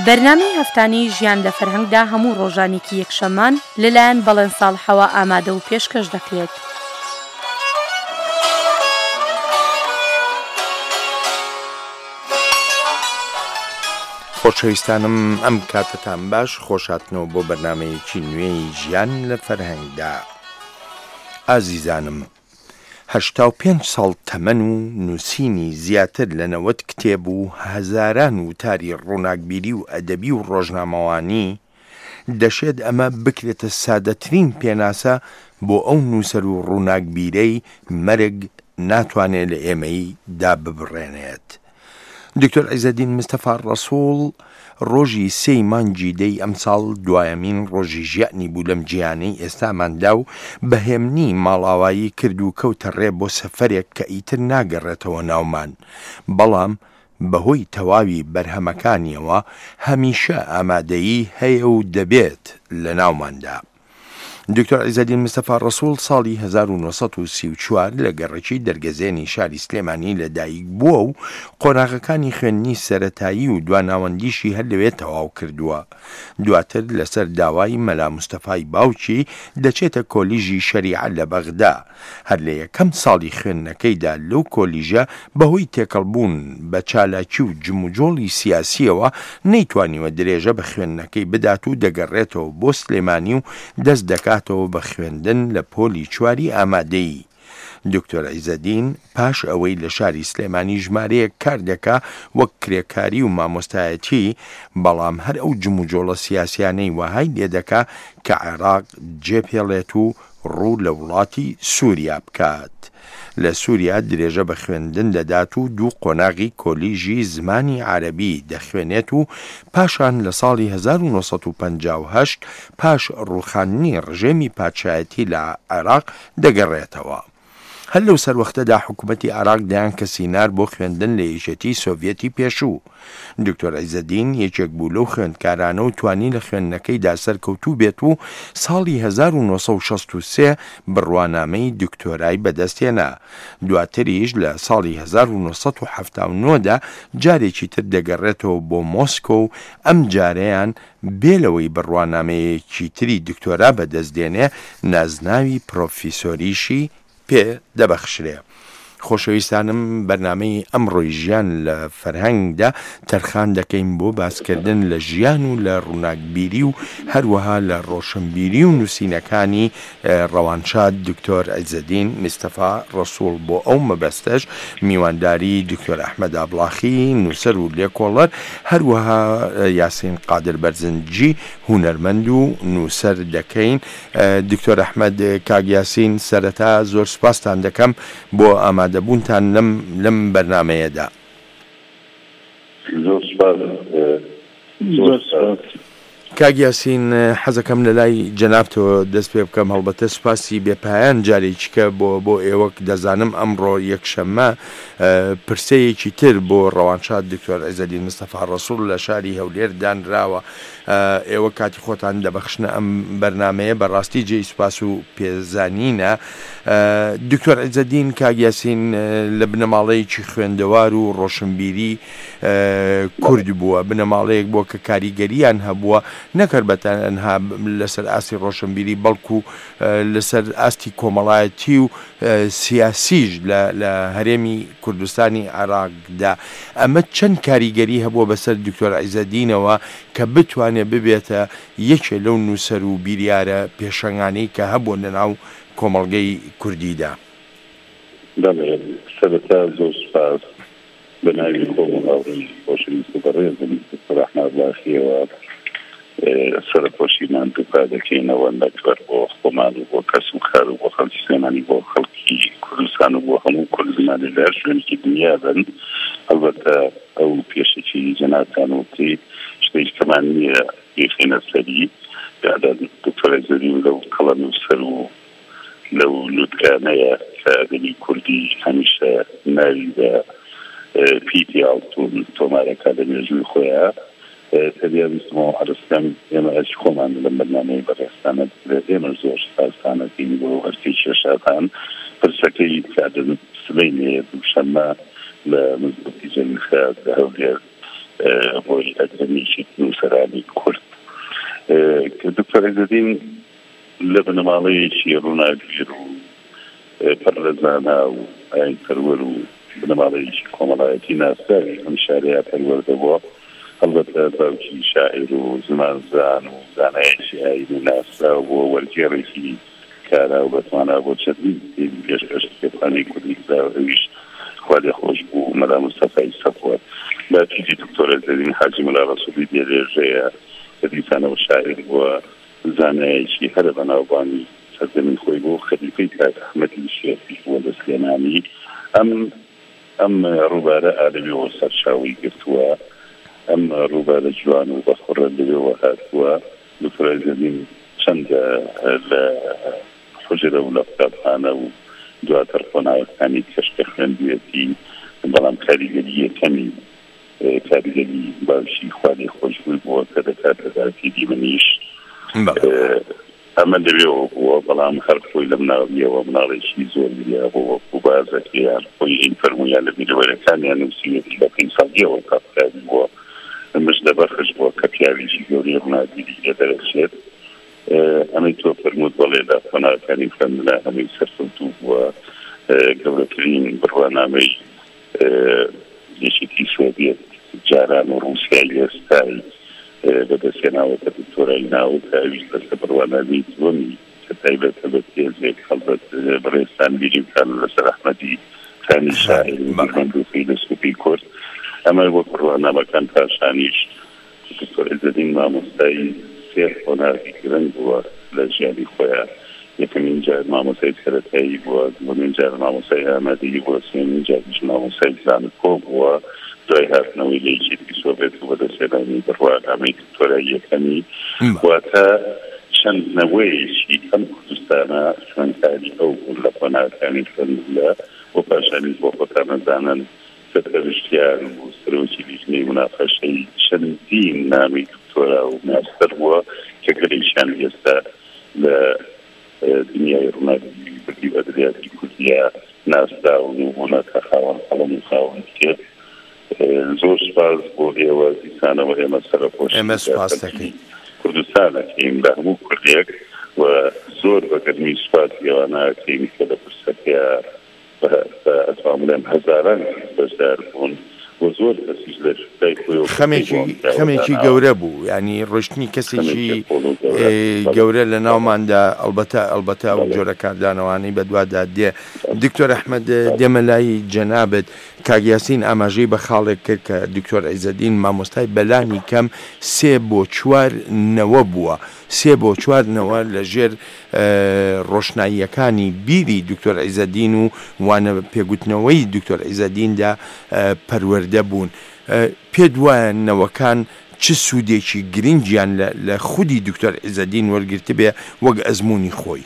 بەرنامەی هەفتانەی ژیان لە فەرهەنگدا هەموو ڕۆژانێکی یەکشەممان لەلایەن بەڵێن ساڵحەوە ئامادە و پێشکەش دەکرێت. خۆشەویستانم ئەم کاتتان باش، خۆشاتنەوە بۆ بەرنامەیەکی نوێی ژیان لە فەرهەنگدا. ئازیزانم، 85 ساڵ تەمەن و نووسینی زیاتر لە 90 کتێب و هەزاران وتاری ڕووناکبیری و ئەدەبی و ڕۆژنامەوانی دەشێت ئەمە بکرێتە سادەترین پێناسە بۆ ئەو نووسەر و ڕووناکبیرەی مەرگ ناتوانێت لە ئێمەی داببڕێنێت. دکتۆر عیزەدین مستەفا ڕەسوڵ ڕۆژی 3 مانگی دەی ئەمساڵ دوایەمین ڕۆژی ژیانی بوو لەم جیهانەی ئێستاماندا و بەهێمنی ماڵاوایی کرد و کەوتە ڕێ بۆ سەفەرێک کە ئیتر ناگەڕێتەوە ناومان، بەڵام بەهۆی تەواوی بەرهەمەکانیەوە هەمیشە ئامادەیی هەیە و دەبێت لە ناوماندا. دکتۆر عیزەدین مستەفا ڕەسوڵ ساڵی 1934 لە گەڕەکی دەرگەزێنی شاری سلێمانی لەدایک بووە و قۆناغەکانی خوێندنی سەرەتایی و دواناوەندیشی هەر لەوێ تەواو کردووە. دواتر لەسەر داوای مەلا مستەفای باوکی دەچێتە کۆلیژی شەریعە لە بەغدا. هەر لە یەکەم ساڵی خوێندنەکەیدا لەو کۆلیژە بەهۆی تێکەڵبوون بە چالاکی و جموجۆڵی سیاسیەوە نەیتوانیوە درێژە بە خوێندنەکەی بدات و دەگەڕێتەوە بۆ سلێمانی و دەست دەکاتەوە بە خوێندن لە پۆلی چواری ئامادەیی. دکتۆر عیزەدین پاش ئەوەی لە شاری سلێمانی ژمارەیەک کار دەکا وەک کرێکاری و مامۆستایەتی، بەڵام هەر ئەو جموجۆڵە سیاسیانەی وەهای لێدەکا کە عێراق جێپێڵێت و ڕوو لە وڵاتی سووریا بکات. لە سووریا درێژە بە خوێندن دەدات و 2 قۆناغی کۆلیژی زمانی عەرەبی دەخوێنێت و پاشان لە ساڵی 1958 پاش ڕووخاندنی ڕژێمی پادشایەتی لە عێراق دەگەڕێتەوە. هەر لەو سەروەختەدا حکوومەتی عێراق دەیان کە سینار بۆ خوێندن لە یەکێتی سۆڤیەتی پێشوو. دکتۆر عیزەدین یەکێک بوو لەو خوێندکارانە و توانی لە خوێندنەکەیدا سەرکەوتوو بێت و ساڵی 1963 بڕوانامەی دکتۆرای بەدەستێنا. دواتریش لە ساڵی 1979دا جارێکی تر دەگەڕێتەوە بۆ مۆسکۆ و ئەم جارەیان بێلەوەی بڕوانامەیەکی تری دکتۆرا بەدەستدێنێ نازناوی پرۆفیسۆریشی پێ دەبەخشرێ. خۆشەویستانم، بەرنامەی ئەمڕۆی ژیان لە فەرهەنگدا تەرخان دەکەین بۆ باسکردن لە ژیان و لە ڕووناکبیری و هەروەها لە ڕۆشنبیری و نووسینەکانی ڕەوانشاد دکتۆر عیزەدین مستەفا ڕەسوڵ. بۆ ئەو مەبەستەش میوانداری دکتۆر ئەحمەد ئابڵاخی نووسەر و لێکۆڵەر، هەروەها یاسین قادر بەرزنجی هونەرمەند و نووسەر دەکەین. دکتۆر ئەحمەد، کاک یاسین، سەرەتا زۆر سوپاستان دەکەم بۆ ئامادەبوونتان لەم بەرنامەیەدا. کاک یاسین، حەزەکەم لە لای جەنابتەوە دەست پێ بکەم، هەڵبەتە سوپاسی بێپایان جارێکیکە بۆ ئێوەک دەزانم ئەمڕۆ یەکشەممە پرسەیەکی تر بۆ ڕەوانشاد دکتۆر عیزەدین مستەفا ڕەسوڵ لە شاری هەولێر دانراوە. ئێوە کاتی خۆتان دەبەخشنە ئەم بەرنامەیە، بەڕاستی جێی سوپاس و پێزانینە. دکتۆر عیزەدین، کاک یاسین لە بنەماڵەیەکی خوێندەوار و ڕۆشنبیری کورد بووە، بنەماڵەیەک بووە کە کاریگەریان هەبووە نەکرد بە تەنها لەسەر ئاستی ڕۆشنبیری، بەڵکو لەسەر ئاستی کۆمەڵایەتی و سیاسیش لە هەرێمی کوردستانی عێراقدا. ئەمە چەند کاریگەری هەبووە بەسەر دکتۆر عیزەدینەوە کە بتوانێت ببێتە یەکێ لەو نووسەر و بیریارە پێشەنگانەی کە هەبووە لەناو کۆمەڵگەی کوردیدا؟ سەرەتا زۆر سوپاس بە ناوی خۆم و هاوڕێی خۆشەویست بەڕێزم دکتۆر ئەحمەد ئابڵاخیەوە سەرپۆشیمان دووپا دەکەینەوە نەکبەر بۆ خۆمان و بۆ کەس و کار و بۆ خەڵکی سلێمانی، بۆ خەڵکی کوردستان و بۆ هەموو کوردستان لە شوێنێکی دنیا بن. هەڵبەتە ئەو پێشێکی جەنابتان وتی شتێک کەمان نییە بێخێنە سەری، یادا دکتۆر عیزەدین لەو کەڵە نووسەر و لەو لووتکانەیە کە ئەدەبی کوردی هەمیشە ناوی بە پیتی ئاڵتون تۆمارەکە لە مێژووی خۆیان تەبیە بیستمەوە عرستەم ئێمە ئەچ خۆمان لەم بەرنامەی بەڕێستانە دەکرێت. ئێمە زۆر سپاسانەتین بۆ هەرسی کێشاتان. پرسەکەی کادن سبەینێ دووشەممە لە مزگەوتی جەلیل خەیات لە هەولێر بۆی ئەدەمیشی نووسەرانی کورد کە دکتۆر عیزەدین لە بنەماڵەیەکی ڕووناگیر و پەرلەزانە و ئاین پەروەر و بنەماڵەیەکی کۆمەڵایەتی ناسراوی ئەم شارەیە پەروەردەبووە هەڵبەتە باوکی شاعیر و زمانزان و زانایەکی ئاین و ناسرا بۆ وەرگێڕێکی کارا و بەتوانە بۆ چەندین پێشکەش کتێبخانەی کوردی ئەویش خوا لێ خۆش بوو مەلا مستەفای سەفوەر باپیری دکتۆر عیزەدین حاجی مەلا ڕەسوولی دێرێژەیە کە دیسانەوە شاعیر بووە زانایەکی هەرە بەناوبانی سەردەمین خۆی بۆ خەلیفەی کاک ئەحمەدی شێخی بووە لە سلێمانی ئەم ڕووبارە ئادەبیەوە سەرچاوی گرتووە ئەم ڕووبارە جوان و بەخۆڕە لەوێەوە هاتووە دکتۆر عیزەدین چەندە لە حوجرە و لە قوتابخانە و دواتر خۆناوەکانی کەشکە خوێندوێتی بەڵام کاریگەری یەکەمی کاریگەری باوشی خوا لێ خۆش بووی بووە کە دەکاتەدا فیدی منیش ئەمە لەوێەوە بووە بەڵام هەر خۆی لەم ناویەوە مناڵێکی زۆر ویە بۆ وەکو بازەکەیان خۆی این فەرموویان لە بیرەوەرەکانیان نووسیوەتی لە 5 ساڵیەوە کاپکاری بووە مش لەبەرخش بووە کە پیاوێکی گەورەی ڕووناگیری لێ دەرەچێت ئەمەی تۆ فەرمووت بەڵێ لە خۆناوەکانی خوێندنە هەمووی سەرکەوتوو بووە گەورەترین بڕوانامەی یەکێتی سۆڤێت جاران و ڕووسیای ئێستای بەدەستێناوەکە دکتۆرای ناوت ئەویش لەسەر بڕوانامەی دووەمی کە تایبەتە بە پێزێک هەڵبەت بەڕێستان بیریمکان لەسەر ئەحمەدی کانی شاعر و فیلسوفی کورد ئەمە وەک بڕوانامەکان پاشانیش دکتۆر عیزەدین مامۆستایی سێ خۆناغی گرنگ بووە لە ژیانی خۆیان یەکەمین جار مامۆستای سەرەتایی بووە دووەمین جار مامۆستای ئامادەیی بووە سێمین جاریش مامۆستای زانکۆ بووە دوای هاتنەوەی لە یەکێتی سۆڤێت و بەدەستێنانی بڕوانامەی دکتۆرای یەکەمی واتە چەندنەوەیەکی ئەم کوردستانە خوێندکاری ئەو بوون لە خۆناغەکانی خوێندنە بۆ پاشانیش بۆ خۆتانەزانن سەرپەرشتیان و سەرۆکی لیژنەی مناقەشەی چەندین نامی دکتۆرا و ماستەر بووە کە گەلەیشیان ئێستا لە دنیای ڕووناگیری کوردی و ئەدەبیاتی کوردیە ناسراون و بوونەکە خاوەن قەڵەم و خاوەن کتێب زۆر سپاس بۆ ئێوە دیسانەوە ئێمە سەرپۆشی کوردستانەکەین بە هەموو کوردێک و زۆر بەگەرمی سوپاس ئێوانەکەین کە لە پرسەکەیە ئەتوانم هەزاران بەشدار بوون و زۆر کەسیش لە خەمێکی گەورە بوو ینی ڕۆشتنی کەسێکی گەورە لە ناوماندا ئەلبەتە ئەو جۆرە کاردانەوانەی بەدوادا دێ دکتۆر ئەحمەد دێمە لای جەنابەت کاگیاسین ئاماژەی بە خاڵێک کرد کە دکتۆر عیزەدین مامۆستای بەلانی کەم 3 بۆ 4 نەوە بووە 3 بۆ 4 نەوە لەژێر ڕۆشناییەکانی بیری دکتۆر عیزەدین و وانە پێگوتنەوەی دکتۆر عیزەدیندا پەروەردە بوون پێ دوایە نەوەکان چ سوودێکی گرنگیان لە خودی دکتۆر عیزەدین وەرگرتە بێ وەک ئەزموونی خۆی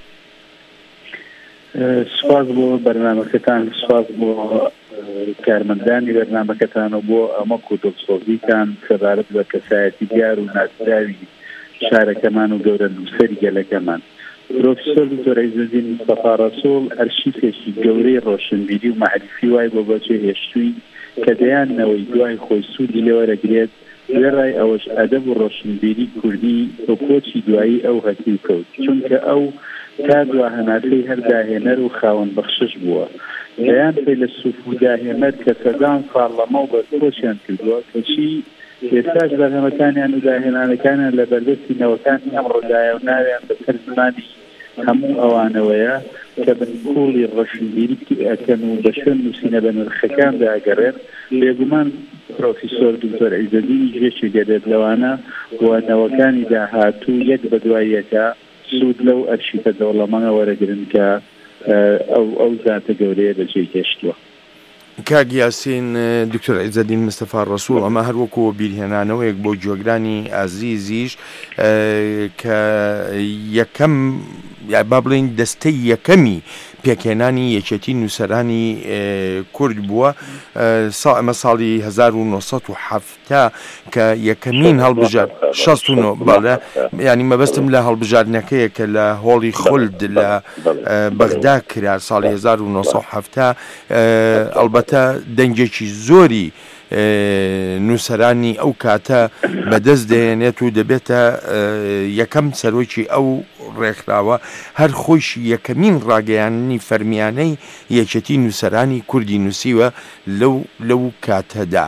سوپاس بۆ بەرنامەکەتان سوپاس بۆ کارمەندانی بەرنامەکەتان و بۆ ئەمە کۆتۆکسۆڤیتان سەبارەت بە کەسایەتی دیار و ناسراوی شارەکەمان و گەورە نووسەری گەلەکەمان پرۆفیسۆر دکتۆر عیزەدین مستەفا ڕەسوڵ ئەرشیفێکی گەورەی ڕۆشنبیری و معرفی وای بۆ بەجێ هێشتووی کە دەیانەوەی دوای خۆی سوودی لێوەرەگرێت لێڕای ئەوەش ئەدەب و ڕۆشنبیری کوردی بە کۆچی دوایی ئەو هەتی کەوت چونکە ئەو تا دواهەناسەی هەر داهێنەر و خاوەن بەخشش بووە دەیان فەیلسوف و داهێنەر کە سەدان ساڵ لەمەو بەرپۆشیان کردووە کەچی ئێستاش بەرهەمەکانیان و داهێنانەکانیان لە بەردەستی نەوەکانی ئەمڕۆدایە و ناویان بەسەر زمانی هەموو ئەوانەوەیە کە بنکوڵی ڕۆشنبیری ئەکەن و بە شوێن نووسینە بە نرخەکاندا ئەگەڕێن بێگومان پرۆفیسۆر دکتۆر عیزەدینی گوێشی دەدێت لەوانە و نەوەکانی داهاتوو یەک بە دوای یەکە سوود لەو ئەرشیفە دەوڵەمەنە وەرەگرن کە ئەو زاتە گەورەیە بەجێی هێشتووە کاگیاسین دکتۆر عیزەدین مستەفا ڕەسوڵ ئەمە هەروەکو بیرهێنانەوەیەک بۆ جۆگرانی ئازیزیش کە یەکەم با بڵین دەستەی یەکەمی پێکهێنانی یەکێتی نووسەرانی کورد بووە ئەمە ساڵی 1970 کە یەکەمین هەڵبژار 69 باڵە ینی مەبەستم لە هەڵبژاردنەکەیە کە لە هۆڵی خولد لە بەغدا کرا ساڵی 1970 ئەلبەتە دەنگێکی زۆری نووسەرانی ئەو کاتە بەدەست دێنێت و دەبێتە یەکەم سەرۆکی ئەو ڕێکخراوە هەر خۆشی یەکەمین ڕاگەیاندنی فەرمیانەی یەکێتی نووسەرانی کوردی نووسیوە لەو کاتەدا.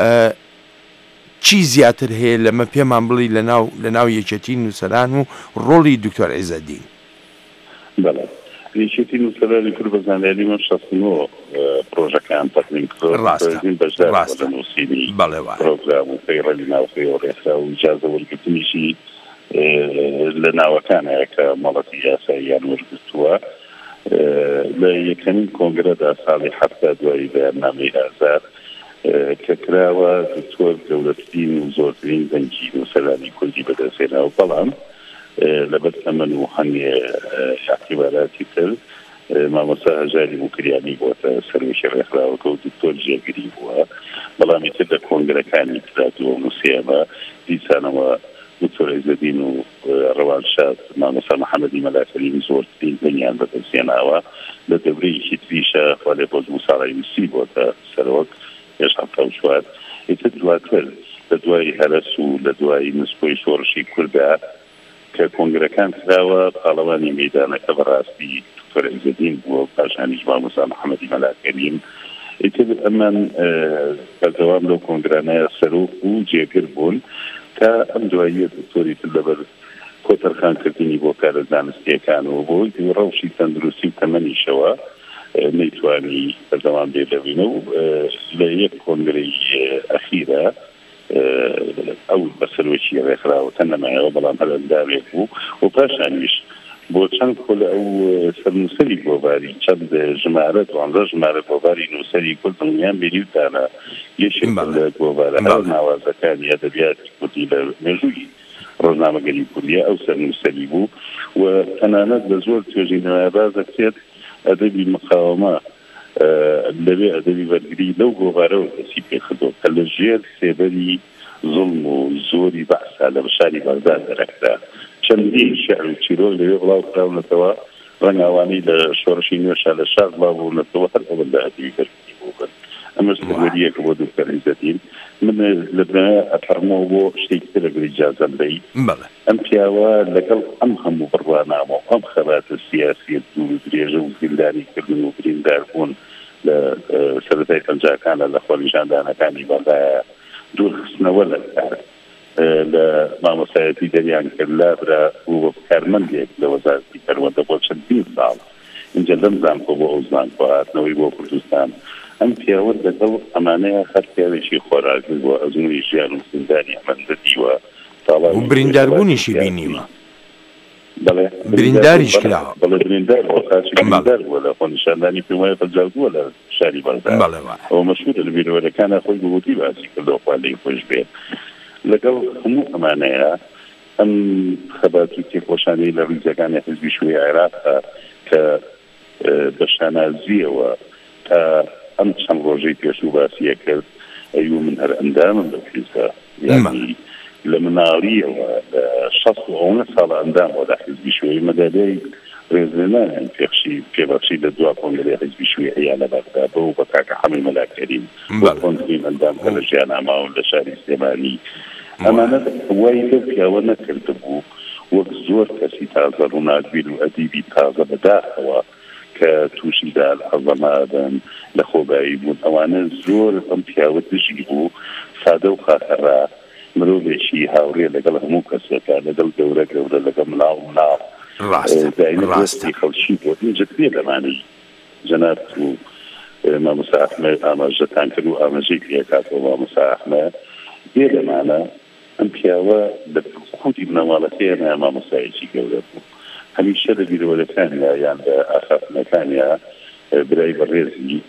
چی زیاتر هەیە لەمە پێمان بڵی لە ناو یەکێتی نووسەران و ڕۆڵی دکتۆر عیزەدین؟ یەکێتی نووسەرانی کورد بە زانیاری من 69 پرۆژەکان تەقدیم کرد بەشدار لە نووسینی پرۆگرام و پەیڕەوی ناوخۆی و ڕێکخرا و ئیجازە وەرگرتنیشی لە ناوەکانەیە کە مەڵەتی یاساییان وەرگرتووە. لە یەکەمین کۆنگرەدا ساڵی 70 دوایی بەیاننامەی ئازاد کە کراوە دکتۆر دەوڵەتدین و زۆرترین دەنگی نووسەرانی کوردی بەدەستهێناوە، بەڵام لەبەر ئەمن و هەنگێ اعتیباراتی تر مامۆستا هەژاری موکریانی بۆتە سەرۆکی ڕێکخراوەکە و دکتۆر جێگیری بووە. بەڵام ئیتر لە کۆنگرەکانی تراتوە و نووسێمە دیسانەوە دکتۆر عیزەدین و ڕەوانشاد مامۆستا محەممەدی مەلاکەریم زۆرترین دەنگیان بەدەستهێناوە. لە دەورەیەکی تریشە خوا لێ بۆ موساڵی نووسی بۆتە سەرۆک پێش 74. ئیتر دواتر لە دوای هەرس و لە دوای نسکۆی شۆڕشی کووردا کە کۆنگرەکان کراوە پاڵەوانی مەیدانەکە بەڕاستی دکتۆر عیزەدین بووە و پاشانیش مامۆستا محەممەدی مەلاکەریم. ئیتر ئەمان بەردەوام لەو کۆنگرانەیە سەرۆک و جێگر بوون کە ئەم دواییە دکتۆری تر لەبەر کۆتەرخانکردنی بۆ کارە زانستیەکانەوە بۆی ڕەوشی تەندروستی و تەمەنیشەوە نەیتوانی بەردەوام بێدەبینە و لە یەک کۆنگرەی ئەخیرە ئەو بە سەرۆکی ڕێکخراوە تەنەمایەوە، بەڵام هەرەنداوێک بوو و پاشانیش بۆ چەند کۆل ئەو سەرنووسەری گۆڤاری چەند ژمارە 12 ژمارە گۆڤاری نووسەری کورد دڵنیان بێریوتانە یەکێک لە گۆڤارە هەر ناوازەکانی ئەدەبیاتی کوردی لە مێژووی ڕۆژنامەگەری کوردیە ئەو سەرنووسەری بوو و تەنانەت بە زۆر توێژینەوە باز دەکرێت ئەدەبی مقاومە لەبێ ئەدەبی بەرگری لەو گۆڤارەوە دەستی پێخدۆ کە لە ژێر سێبەری زوڵم و زۆری بەعسا لە بەشاری بەغداد دەرەکدا. چەندین شێعر و چیرۆک لەوێ بڵاو کراونەتەوە، ڕەنگ ئەوانەی لە شۆڕشی نوێشە لە شار بڵاو بوونەتەوە هەر ئەوە لە ئەدەبی بەرگری بووبن. ئەمە سەرگەریەکە بۆ دکتۆر عیزەدین. من لە بنایە ئەفەرمەوە بۆ شتێکی تر ئەگەر ئیجازەم بدەیت، ئەم پیاوە لەگەڵ ئەم هەموو بڕوانامە ئەم خەباتە سیاسیەت و درێژە و زیندانیکردن و برینداربوون لە سەرەتای پەنجاکانە لە خۆنیشاندانەکانی بەغدایە دوورخستنەوە لە کار لە مامۆستایەتی دەریان کرد لابرا و کارمەندێک لە وەزارەتی کەروەندە بۆ چەندین ساڵ اینجا لەم زانکۆ بۆ ئەو زانکۆ هاتنەوەی بۆ کوردستان. ئەم پیاوە لەگەڵ ئەمانەیە هەر پیاوێکی خۆراکی بووە، ئەزمووی ژیان و زیندانی ئەمەندەدیوە و برینداربوونیشی بینیوە. برینداریش کراوە. بەڵێ بریندار بۆ خاچی بریندار بووە لە خۆنیشاندانی پێوایە پەنجاوبووە لە شاری بەغداد. ئەوە مەشهورە لە بیرۆوەرەکانە خۆی بەگوتی باسی کردەوە خوا لێی خۆش بێت. لەگەڵ هەموو ئەمانەیە ئەم خەباتی تێکۆشانەی لە ڕیزەکانی حیزبی شووی عێراقە کە بە شانازیەوە تا ئەم چەند ڕۆژەی پێشوو باسیە کرد ئەیوە من هەر ئەندامم لە حیزبە یعنی لە مناڵیەوە لە 60 ساڵ ئەندامەوە لە حیزبی شووی مەدالەی ڕێزلێنانیان پێبەخشی لە دوا کۆنگرەی حیزبی شووی هەیە لە بەغداد بۆ بە کاکە حەمی مەلاکەریم بۆ کۆنگرەی ئەندام کە لە ژیاناماون لە شاری سلێمانی. ئەمانە وای لەو پیاوە نەکردبوو وەک زۆر کەسی تازە ڕووناکبیر و ئەدیبی تازە بەداخەوە کە تووشیدا حەزەمادەن لە خۆبایی بوون. ئەوانە زۆر ئەم پیاوە دژی بوو، سادە و خاتەڕا، مرۆڤێکی هاوڕێ لەگەڵ هەموو کەسێکە، لەگەڵ گەورە گەورە، لەگەڵ ملاو ملاو ڕاستی خەڵکی بۆ جدێ لەمانەی جەناب و مامۆستا ئەحمەد ئاماژەتان کرد و ئاماژەی پێکاتەوە مامۆستا ئەحمەد دێ لەمانە. ئەم پیاوە لە خودی بنەماڵەتەیە مامۆستایەکی گەورە بوو. هەمیشە لە بیرۆوەرەکانیا یان لە ئاخافنەکانیا برای بەڕێزی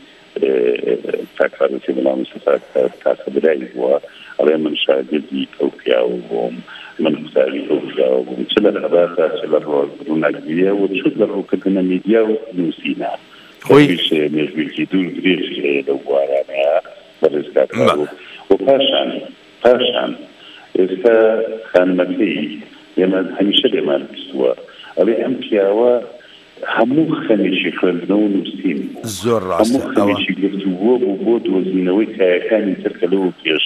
تاکارەتی مامۆستا کاسە برای بووە ئەڵێ من شاگردی ئەو پیاوە بووم، من مساوی ئەو پیاوە بووم، چ لە خەباتە چ لە ڕووناکبیریە و چ لە ڕووکردنە میدیا و نووسینە مێژوویەکی دوور درێژ هەیە لەو بوارانەیە بەڕێزکاتەوە. و پاشان ئێستا خانمەکەی ئێمە هەمیشە لێمان بیستووە ئەڵێ ئەم پیاوە هەموو خەمیشی خوێندنەوە و نووسین زۆر ڕاستە هەموو خەمیشی گفتوگۆ بوو بۆ دۆزینەوەی تایەکانی ترکە لەوە پێش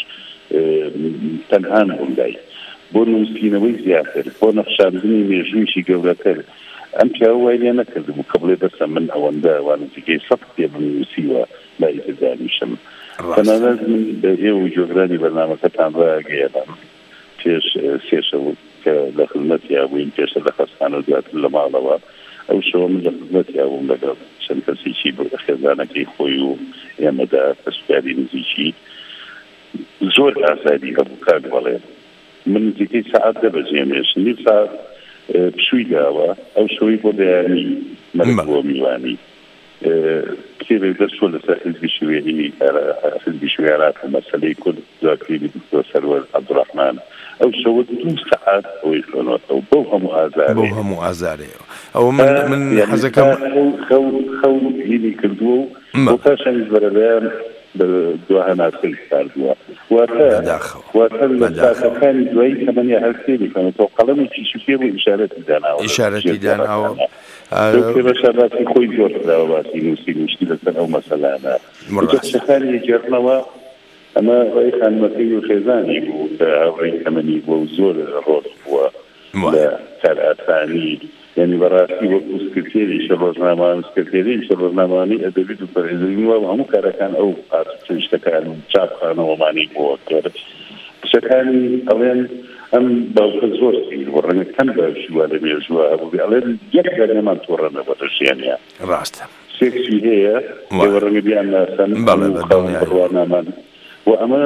تەنهان بووندای بۆ نووسینەوەی زیاتر بۆ نەخشاندنی مێژوویشی گەورەتر ئەم پیاوە وای لێ نەکردبوو کە بڵێ بەسە من ئەوەندە وانزیکەی سەد پێم نووسیوە لای تدانیشم تەنانەت من ئێوە جۆگرانی بەرنامەکەتان ڕاگەیەدام پێش سێشەوە کە لە خزمەتیا بووین پێشە لە خەستانە زیاتر لە ماڵەوە ئەو شەوە من لە خزمەتیا بووم لەگەڵ چەند کەسێکی بۆ خێزانەکەی خۆی و ئێمەدا کەسوکاری نزیکی زۆر ئازادی هەبوو کاک بەڵێ من نزیکەی سەعات دەبەجێمێش نیم ساعت پشووی داوە ئەو شەوەی بۆ بەیانی مەرگ بۆ میوانی کتێبێک دەرچووە لەسەر حیزبی شوێنی حیزبی شوێنات مەسەلەی کورد دکتۆر سەرور عەبدوڕەحمان ئەو شەوە 2 سەعات ئەوەی خوێنەوەتەوە بۆ هەموو ئازارەیە ئەو من حەزەکەم خەو هینی کردووە و بۆ پاشانیش بەرەبەیان دواهەناسەی کاردووە واتە لە ساعتەکانی دوایی تەمەنیا هەرسێنی کەمەوە قەڵەمێکی شوکێ بۆ ئیشارەتی داناوە بەشاراتی خۆی زۆر کراوە باسی نووسی نوشتی لەسەر ئەو مەسەلانە شەخانی گەڕنەوە ئەمە ڕێی خانمەکەی و خێزانی بوو کە هاوڕێی تەمەنی بووە و زۆر ڕۆژ بووە لە کارئاسانی یعنی بەڕاستی وەکو سکرتێریشە ڕۆژنامەوان سکرتێریشە ڕۆژنامەوانی ئەدەبیت و پەرهێزەریوە هەموو کارەکان ئەو شتەکان چاپخانەوەمانی بۆ کرد شەکانی ئەڵێن ئەم باوکە زۆر ڕەنگە کەم باشووە لە مێژووە هەبوو ئەڵێن یەک دەرێمان تۆڕەنە بە دەژیانە ڕاستە سێکسی هەیە ئێوە ڕەنگە بیان ناسەن بڕوانامان و ئەمە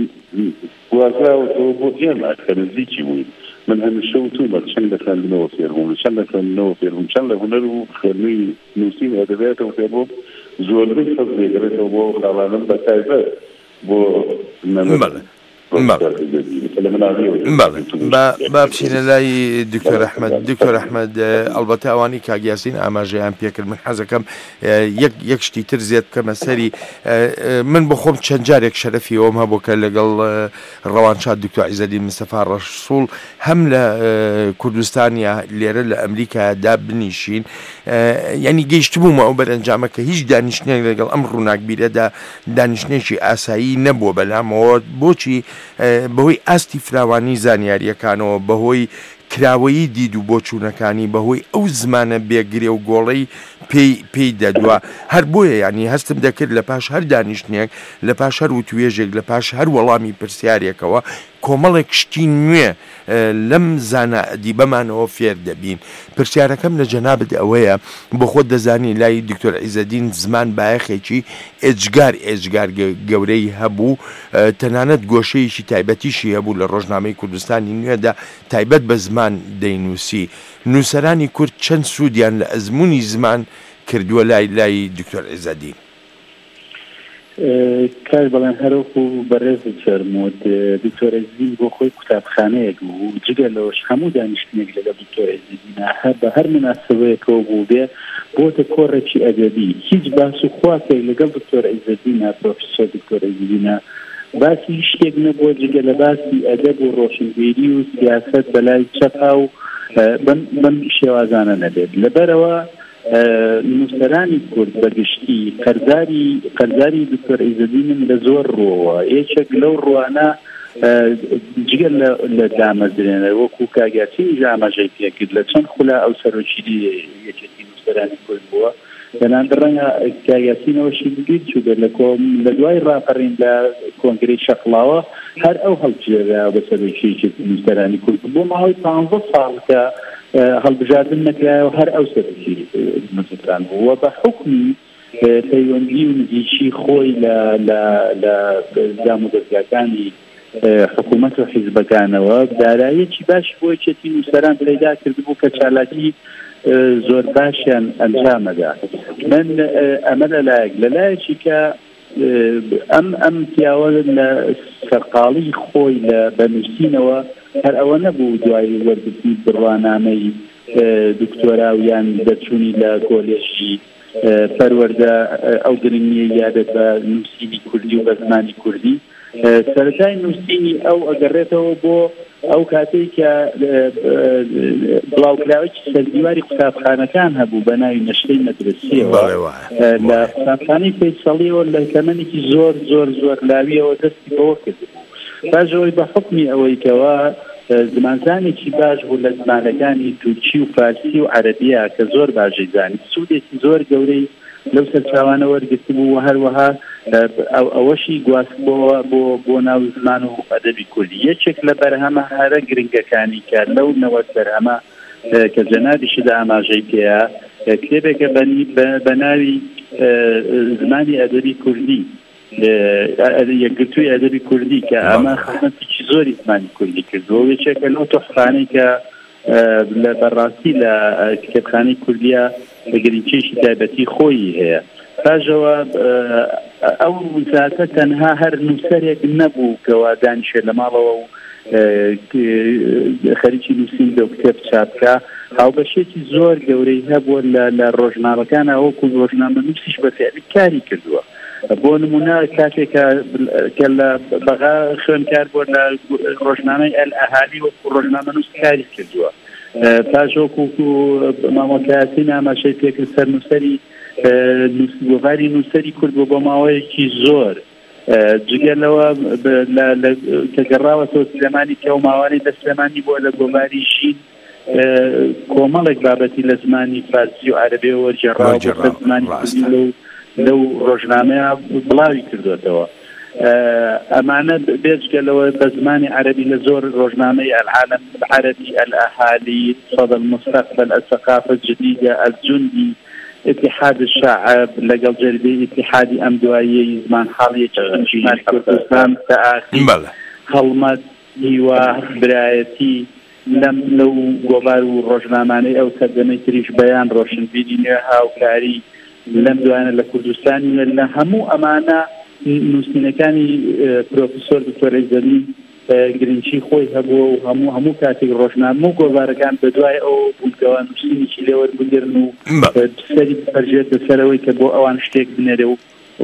وازراوەتەوە بۆ ئێمە کە نزیکی بووین من هەمیشە وتومە چەند لە خوێندنەوە فێربووم چەند لە خوێندنەوە فێربووم چەند لە هونەر و خوێندنەوەی نووسین ئەدەبیاتەوە فێربووم زۆربەی خەڵک لێگرێتەوە بۆ خاڵانم بە تایبەت بۆ با بچینە لای دکتۆر ئەحمەد ئەلبەتە ئەوانی کاگیاسین ئاماژەیان پێکرد من حەزەکەم یەک شتی تر زیاد بکەمە سەری من بۆ خۆم چەند جارێک شەرەفی ئەوم هەبوو کە لەگەڵ ڕەوانشاد دکتۆر عیزەدین مستەفا ڕەسوول هەم لە کوردستانیا لێرە لە ئەمریکادا بنیشین یعنی گەیشتبوومە ئەو بەرەنجامە کە هیچ دانیشتنێک لەگەڵ ئەم ڕووناکبیرەدا دانیشتێکی ئاسایی نەبووە بەلامەوە بۆچی بەهۆی ئاستی فراوانی زانیاریەکانەوە بەهۆی کراوەیی دید و بۆچوونەکانی بەهۆی ئەو زمانە بێگرێ و گۆڵەی پێی دەدووە هەر بۆیە ینی هەستم دەکرد لە پاش هەر دانیشتنێک لە پاش هەر وتوێژێک لە پاش هەر وەڵامی پرسیارێکەوە کۆمەڵێک شتی نوێ لەم زانە ئەدیبەمانەوە فێر دەبین پرسیارەکەم لە جەنابەت ئەوەیە بۆ خۆت دەزانی لای دکتۆر عیزەدین زمان بایەخێکی ئێجگار گەورەی هەبوو تەنانەت گۆشەیەکی تایبەتیشی هەبوو لە ڕۆژنامەی کوردستانی نوێدا تایبەت بە زمان دەینووسی نووسەرانی کورد چەند سوودیان لە ئەزمموی زمان کردووە لای دکتۆر عیزەدین کار بەڵێن هەرۆکو بەڕێز چەرمۆت دکتۆر عیزەدین بۆ خۆی قوتابخانەیەک بوو جگە لەوەش هەموو دانیشتنێک لەگەڵ دکتۆر عیزەدینە بە هەر مناسبەیەکەوە بوو بێ بۆتە کۆڕێکی ئەدەبی هیچ باس و خواکێک لەگەڵ دکتۆر عیزەدینە پرۆفیسۆر دکتۆر عیزەدینە باسی شتێک نەبووە جگە لە باسی ئەدەب و ڕۆشنبیری و سیاسەت بەلای چەپا و بەم شێوازانە نەبێت لەبەرەوە نووسەرانی کورد بەگشتی قەرزاری دکتۆر عیزەدینم لە زۆر ڕۆوە یەکێک لەو ڕوانە جگە لە دامەزرێنە وەکو کاگیاسین ئاماژەی پێکرد لە چەند خولا ئەو سەرۆکیری یەکێتی نووسەرانی کورد بووە لەناند ڕەنگە کاگیاسینەوەشی بگیر چووبێ لە دوای ڕاپەڕین لە کۆنگرەی شەقڵاوە هەر ئەو هەڵبژێرا بە سەرۆکیی نووسەرانی کورد بۆ ماوەی 15 ساڵ کە هەڵبژاردن نەکرایەوە هەر ئەو سەرۆکی نووسەران بووە بە حکمی پەیوەندی و نزیکی خۆی لە دام و دەستگاکانی حکوومەت و حیزبەکانەوە دارایەکی باش بۆ یەکێتی نووسەران پەیدا کردبوو کە چالاکی زۆر باشیان ئەنجامەدا من ئەمە لەلایەکی کە ئەم پیاوە لە سەرقاڵی خۆی لە بەنووسینەوە هەر ئەوە نەبوو دوای وەرگرتنی بڕوانامەی دکتۆرا و یان دەرچوونی لە کۆلێژی پەروەردە ئەو گرنگیە یادت بە نووسینی کوردی و بە زمانی کوردی سەرەتای نووسینی ئەو ئەگەڕێتەوە بۆ ئەو کاتێک کە بڵاوکراوەی سەردیواری قوتابخانەکان هەبوو بە ناوی نەشرەی مەدرسیەوە لە قوتابخانەی فەیسەڵیەوە لە تەمەنێکی زۆر زۆر زۆر لاویەوە دەستی بەوە کردبوو پاشەوەی بە حکمی ئەوەی کەوە زمانزانێکی باش بوو لە زمانەکانی تورکی و فارسی و عەرەبیە کە زۆر باشەی زانی سوودێکی زۆر گەورەی لەو سەرچاوانە وەرگرت بوو و هەروەها ئەوەشی گواستبەوە بۆ ناو زمان و ئەدەبی کوردی یەکێک لە بەرهەمە هەرە گرنگەکانی کە لەو نەوەت بەرهەمە کە جەنابیشدا ئاماژەی پێەیە کتێبێکە بە ناوی زمانی ئەدەبی کوردی یەکگرتووی ئەدەبی کوردی کە ئەمە خزمەتێکی زۆری زمانی کوردی کردووە یەکێکە لەو تۆحفانەی کە لە بەڕاستی لە کتێبخانەی کوردیە بە گرنگییەکی تایبەتی خۆی هەیە پاشەوە ئەو وزاتە تەنها هەر نووسەرێک نەبوو کەوا دانیشێ لە ماڵەوە و خەریکی نووسین لەو کتێب چاپکە هاوبەشێکی زۆر گەورەی هەبووە لە ڕۆژنامەکانە وەکو ڕۆژنامە نووسیش بە فعلی کاری کردووە بۆ نمونە کاتێکە کە لە بەغا خوێنکار بووە لە ڕۆژنامەی ئەل-ئەهالی وەکو ڕۆژنامە نووس کاری کردووە پاشۆکو مامۆکاسی نامەشەی پێکرد سەر نووسەری گۆڤاری نووسەری کورد بۆ ماوەیەکی زۆر جگەلەوە کە گەڕاوەتەوە سلێمانی کە و ماوانەی بە سلێمانی بووە لە گۆڤاری شین کۆمەڵێک بابەتی لە زمانی فارسی و عەرەبیەوە وەرجێڕاوە بە زمانی کوردی لەو ڕۆژنامەیە بڵاوی کردوێتەوە ئەمانە بێجگەلەوە بە زمانی عەرەبی لە زۆر ڕۆژنامەی العالم العربي الأهالي صدى المستقبل الثقافة الجديدة الجندي اتحاد الشعب لقل جربي اتحاد أمدوائي زمان حالية شمال كردستان تآخي خلمت هیوا برایەتی لەو گۆبار و ڕۆژنامانەی ئەو سەردەمەی تریش بەیان ڕۆشنبیری نوێ هاوکاری لەم دوانە لە کوردستانی لە هەموو ئەمانە نووسینەکانی پرۆفیسۆر دکتۆر عیزەدین گرنگی خۆی هەبووە و هەموو کاتێک ڕۆژنامە و گۆڤارەکان بەدوای ئەو بوونکەوە نووسینێکی لێوەربگرن و سەری بەرژێت بەسەرەوەی کە بۆ ئەوان شتێک بنێرێ و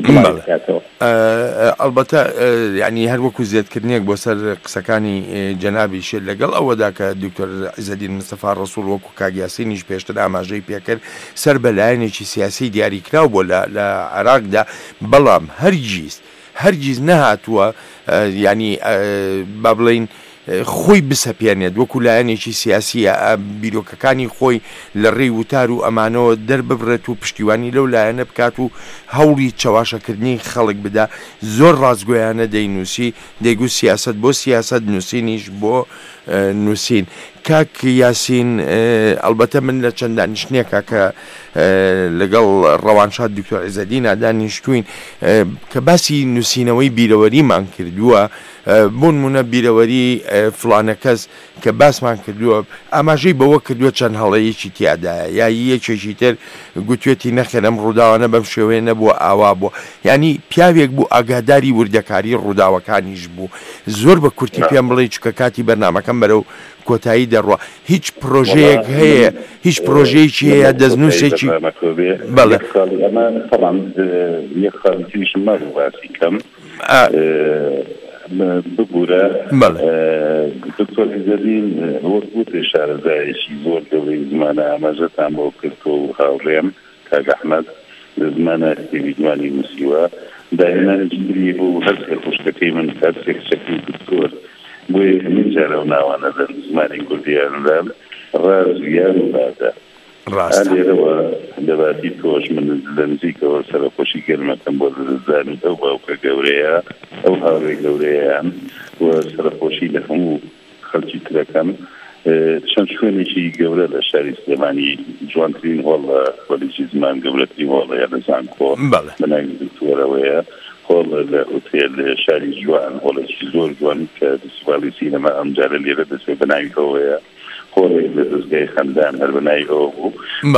ئەلبەتە یعنی هەر وەکو زیادکردنێک بۆ سەر قسەکانی جەنابی شێر لەگەڵ ئەوەدا کە دکتۆر عیزەدین مستەفا ڕەسوول وەکو کاگیاسینیش پێشتر ئاماژەی پێکرد سەر بەلایەنێکی سیاسی دیاریکراو بۆ لە عێراقدا بەڵام هەرگیز نەهاتووە ینی با بڵێین خۆی بسەپێنێت وەکو لایەنێکی سیاسیە بیرۆکەکانی خۆی لە ڕێی وتار و ئەمانەوە دەرببرێت و پشتیوانی لەو لایەنە بکات و هەوڵی چاواشەکردنی خەڵک بدا زۆر ڕازگۆیانە دەینووسی دەیگو سیاست بۆ سیاست نووسینیش بۆ نووسین کاک یاسین ئەلبەتە من لە چەند دانیشتنێکە کە لەگەڵ ڕەوانشاد دکتۆر عیزەدینە دانیشتوین کە باسی نووسینەوەی بیرەوەریمان کردووە بۆ نمونە بیرەوەری فڵانە کەس کە باسمان کردووە ئاماژەی بەوە کردووە چەند هەڵەیەکی تیادایە یا یەکێکی تر گوتوێتی نەخێنم ڕووداوانە بەم شێوەیە نەبووە ئاوا بووە ینی پیاوێک بوو ئاگاداری وردەکاری ڕووداوەکانیش بوو زۆر بە کورتی پێم بڵێ چکە کاتی بەرنامەکەم بەرەو کۆتایی دەڕوە هیچ پرۆژەیەک هەیە هیچ پرۆژەیەکی هەیە دەستنووسێکی بەڵێ طبعا یەک خاڵیشم ماوە باسی کەم ببوورە دکتۆر عیزەدین وەکوت شارەزایەکی زۆر گەورەی زمانە ئاماژەتان بۆ کردەوە و هاوڕێم کاک ئەحمەد لە زمانە تێویدوانی نووسیوە داهێنانێکی دری بۆ هەرسێ خوشکەکەی من هەرسێک شەکلی دکتۆر بۆیە من جارە و ناوانە لە زمانی کوردیاندا ڕاز و یان و بادا لێرەوە دەباتی تۆش من لە نزیکەوە سەرخۆشی گەرمەکەم بۆ دەزانیت ئەو باوکە گەورەیە ئەو هاوڕێ گەورەیان و سەرخۆشی لە هەموو خەڵکی ترەکەم چەند شوێنێکی گەورە لە شاری سلێمانی جوانترین هۆڵ لە کۆلیجی زمان گەورەترین هۆڵەیە لە زانکۆ بەناوی دکتۆرەوەیە هۆڵ لە ئوتێل شاری جوان هۆڵێکی زۆر جوان کە فستیڤاڵی سینەما ئەمجارە لێرە دەچێت بەناوی ئەوەیە خۆڵێک لە دەستگای خەندان هەر بەناوی ئەوە بوو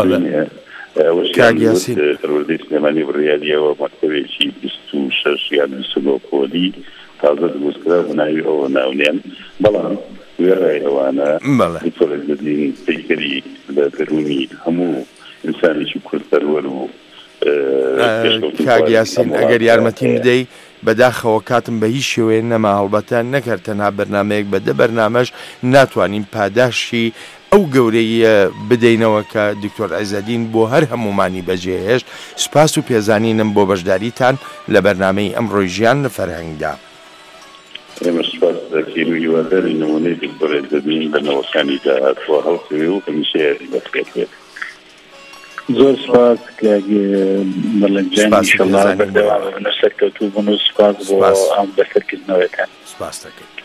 هەروەردەی سلێمانی بڕیاریەوە مەکتەبێکی 26 یان 29 پۆلی تازە دروستکرا بەناوی ئەوە ناونێن بەڵام وێڕای ئەوانە دکتۆر عیزەدین پەیکەری لە دەرونی هەموو ئینسانێکی کوردپەروەر و کاک یاسین ئەگەر یارمەتیم بدەی بەداخەوە کاتم بە هیچ شێوەیە نەما هەڵبەتە نەکرد تەنها بەرنمەیەک بەدە بەرنامەش ناتوانین پاداشی ئەو گەورەیە بدەینەوە کە دکتۆر عیزەدین بۆ هەر هەمومانی بەجێهێشت. سوپاس و پێزانینم بۆ بەشداریتان لە بەرنامەی ئەمڕۆی ژیان لە فەرهەنگدا. ئێمە سوپاس دەکەین و هیواداری نمونەی دکتۆر عیزەدین بەنەوەکانی داهاتوە هەڵسەوێ و هەمیشە یاری بەخێر بێت. زۆر سپاس بەڵەنجانی ئینشەڵڵا بەردەوام بنە سەرکەوتوو بوون و سپاس بۆ ئەم بەسەرکردنەوەیەکان. سپاس دەکەین.